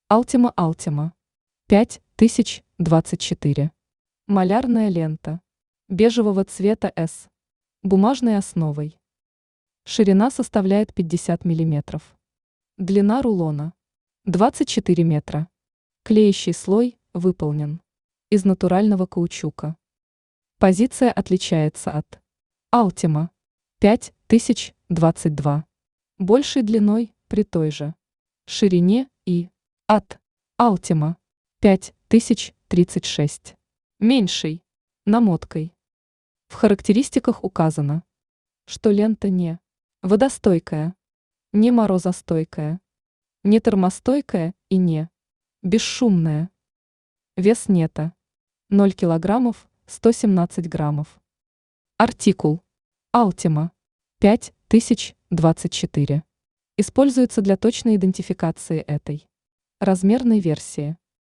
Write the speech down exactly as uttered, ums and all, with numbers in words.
Altima Altima пять тысяч двадцать четыре. Малярная лента. Бежевого цвета S. Бумажной основой. Ширина составляет пятьдесят миллиметров. Длина рулона двадцать четыре метра. Клеящий слой выполнен из натурального каучука. Позиция отличается от Altima пять тысяч двадцать два. Большей длиной при той же ширине и от Altima пять тысяч тридцать шесть. Меньшей намоткой. В характеристиках указано, что лента не водостойкая, не морозостойкая, не термостойкая и не бесшумная. Вес нета ноль килограммов сто семнадцать граммов. Артикул Altima пять тысяч двадцать четыре. Используется для точной идентификации этой размерной версии.